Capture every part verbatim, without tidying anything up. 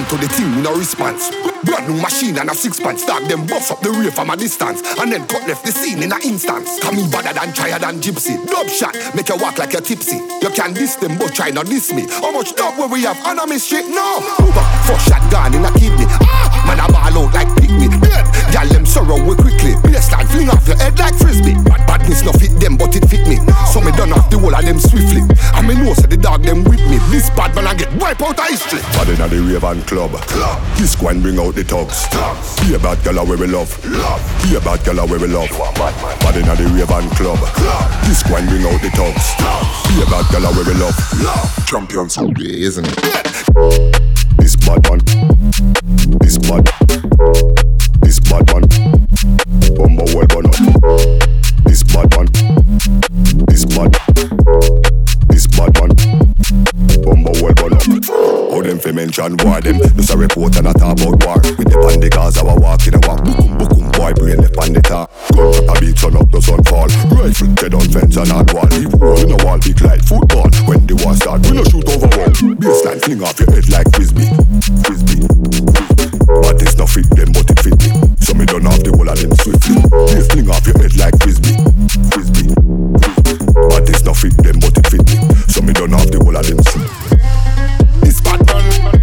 to the thing with no response. Brand new machine and a six pants. Start them bust up the rear from a distance. And then cut left the scene in an instance. Come in better than Triad and Gypsy. Dub shot, make you walk like you're tipsy. You can diss them but try not diss me. How much dub where we have enemy shit? No. Uber, first shot gone in a kidney. Ah, man a ball out like picnic. Dead, y'all them sorrow we quickly. Baseline fling off your head like frisbee. Bad badness no fit them but it fit me. So me done off the whole of them swiftly. And me know say the dog them with me. This bad man I get wipe out of history. Bad inna the rave and club. Club. This one bring out the thugs. Be a bad girl where we love. Love. Be a bad girl where we love. Bad inna the rave and club. Club. This one bring out the thugs. Be a bad girl where we love. Love. Champions all day, isn't it? This bad one. This bad. This bad one. Bumbo well burn up. This bad one. This bad. This bad one. Bumbo well burn up. How them fi mention war them? Just a report and a talk about war. With the bandy cars our walk in a walk. Bookum bookum boy brain left on the top. Gun a beat sun up the sun fall. Rifle dead on fence and on wall. Leave hole in a wall big like football. When the war start we no shoot over wall. Baseline fling off your head like frisbee. Frisbee. But this no fit them but it fit me. So me done off the whole of them swiftly. They fling off your head like frisbee. Frisbee. But this no fit them but it fit me. So me done off the whole of them swiftly. This bad man.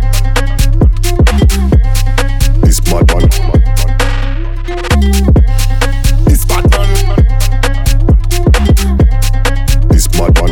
This bad man. This bad man. This bad man.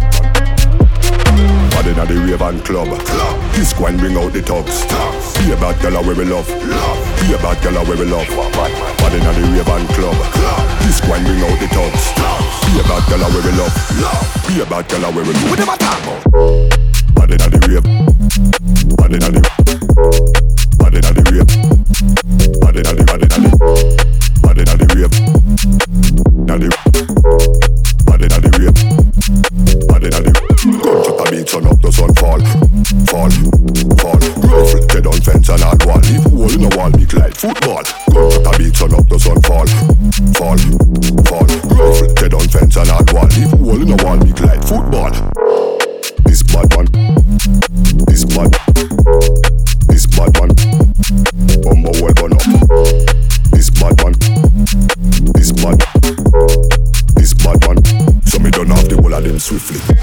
Bad inna the rave and club. Club. This one bring out the thugs. Be a bad girl where we love. Love. Be a bad girl where we love. Bad inna the rave and club. Club. This one bring out the thugs. Be a bad girl where we love. Love. Be a bad girl where we love. What them a talk about? Bad inna the rave. Bad inna the. Bad inna the rave. Bad inna the. Bad inna the. Bad inna the rave. Inna the. Bad inna the rave. Bad inna the. Gunshot a beat sun up the sun fall. Fall. Fall. Rifle dead on fence and on wall. Leave hole in a wall big like football. Gunshot a beat sun up the sun fall. Fall. Fall. Rifle dead on fence and on wall. Leave hole in a wall big like football. This bad one. This bad. This bad one. Bumbo well burn up. This bad one. This bad. This bad one. So me done off the whole of them swiftly.